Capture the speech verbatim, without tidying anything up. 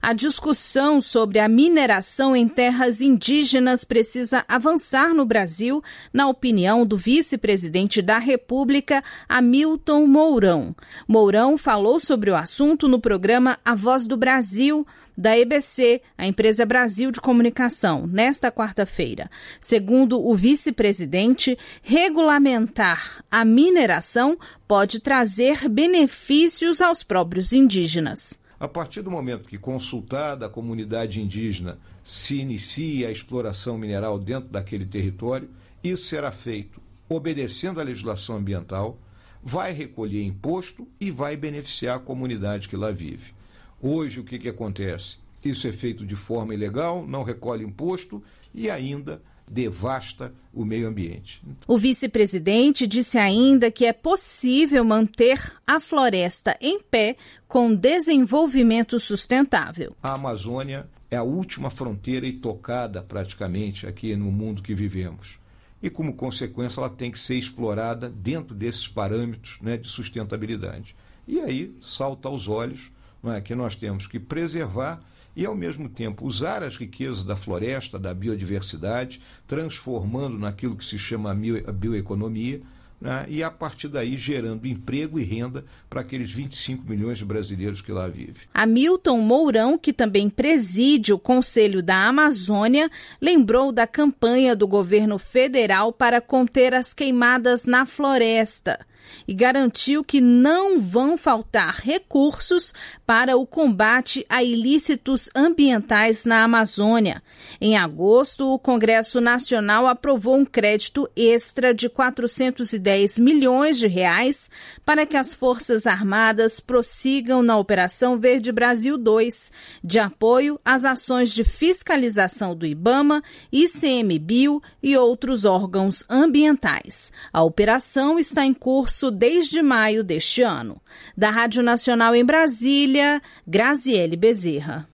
A discussão sobre a mineração em terras indígenas precisa avançar no Brasil, na opinião do vice-presidente da República, Hamilton Mourão. Mourão falou sobre o assunto no programa A Voz do Brasil, da E B C, a Empresa Brasil de Comunicação, nesta quarta-feira. Segundo o vice-presidente, regulamentar a mineração pode trazer benefícios aos próprios indígenas. A partir do momento que, consultada a comunidade indígena, se inicia a exploração mineral dentro daquele território, isso será feito obedecendo à legislação ambiental, vai recolher imposto e vai beneficiar a comunidade que lá vive. Hoje, o que, que acontece? Isso é feito de forma ilegal, não recolhe imposto e ainda devasta o meio ambiente. O vice-presidente disse ainda que é possível manter a floresta em pé com desenvolvimento sustentável. A Amazônia é a última fronteira intocada praticamente aqui no mundo que vivemos. E, como consequência, ela tem que ser explorada dentro desses parâmetros, né, de sustentabilidade. E aí salta aos olhos, não é, que nós temos que preservar e, ao mesmo tempo, usar as riquezas da floresta, da biodiversidade, transformando naquilo que se chama a bioeconomia, né, e, a partir daí, gerando emprego e renda para aqueles vinte e cinco milhões de brasileiros que lá vivem. Hamilton Mourão, que também preside o Conselho da Amazônia, lembrou da campanha do governo federal para conter as queimadas na floresta e garantiu que não vão faltar recursos para o combate a ilícitos ambientais na Amazônia. Em agosto, o Congresso Nacional aprovou um crédito extra de quatrocentos e dez milhões de reais para que as Forças Armadas prossigam na Operação Verde Brasil dois, de apoio às ações de fiscalização do IBAMA, ICMBio e outros órgãos ambientais. A operação está em curso desde maio deste ano. Da Rádio Nacional em Brasília, Graziele Bezerra.